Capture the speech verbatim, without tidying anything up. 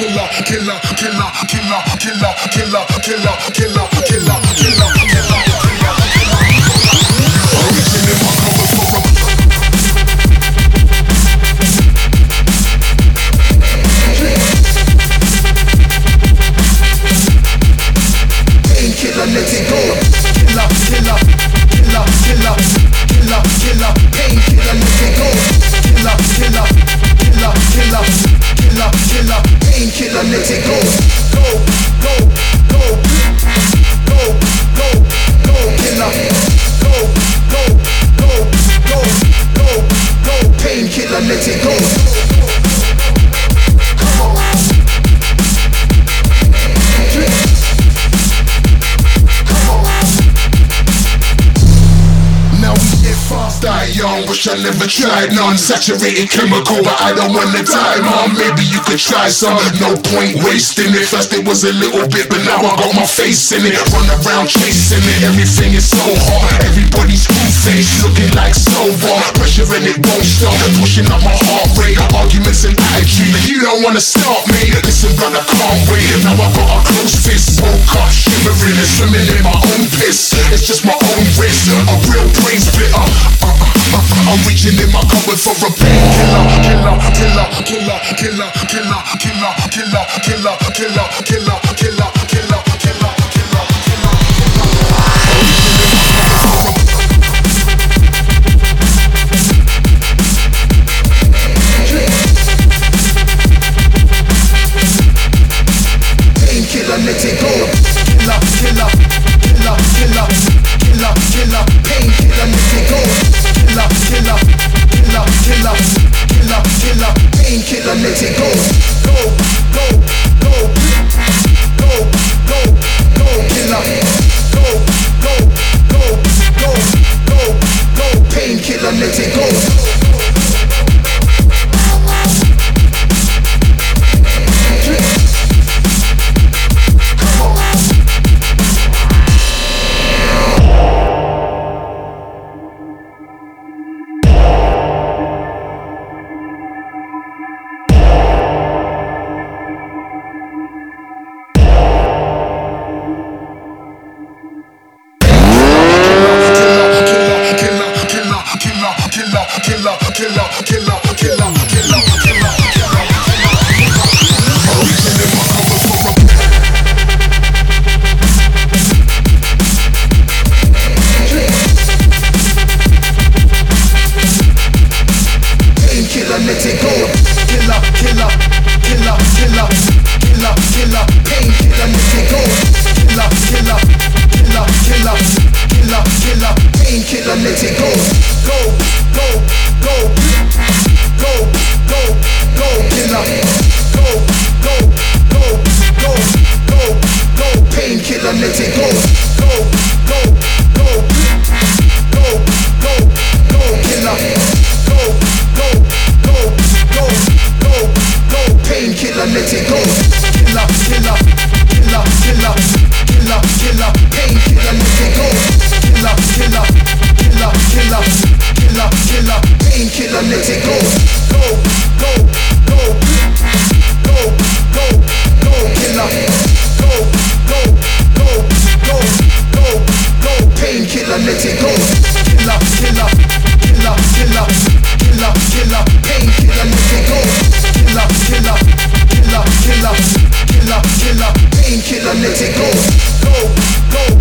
killer, killer, killer, killer, killer, killer, killer, killer, killer, killer, killer. Origin in my cover for a painkiller, let it go. Killer, killer, killer, killer, killer, killer, painkiller, let it go. Killer, killer, killer, killer, killer, killer, painkiller, let it go. Go, go, go, go, go, go, killer. Go, go, go, go, go, go, painkiller, let it go. Come on. Die young, wish I never tried none. Saturated chemical, but I don't wanna die, mom. Maybe you could try some, no point wasting it. First it was a little bit, but now I got my face in it. Run around chasing it, everything is so hot. Everybody's cool face, looking like sober. Pressure and it won't stop, pushing up my heart rate. Arguments and attitude, you don't wanna stop me. Listen brother, can't wait. Now I got a close fist, woke up shivering and swimming in my own piss. It's just my own risk, a real brain splitter. I'm reaching in my cupboard for a painkiller, killer, killer, killer, killer, killer, killer, killer, killer, killer, killer, killer, killer, killer, killer, painkiller, let it go. Killer, killer, killer, killer, killer, killer, painkiller, let it go. Killer, killer, killer, killer, killer, killer, painkiller, let it go. Go, go, go, go, go, go, killer. Go, go, go, go, go, go, painkiller, let it go. Let it go, go, go.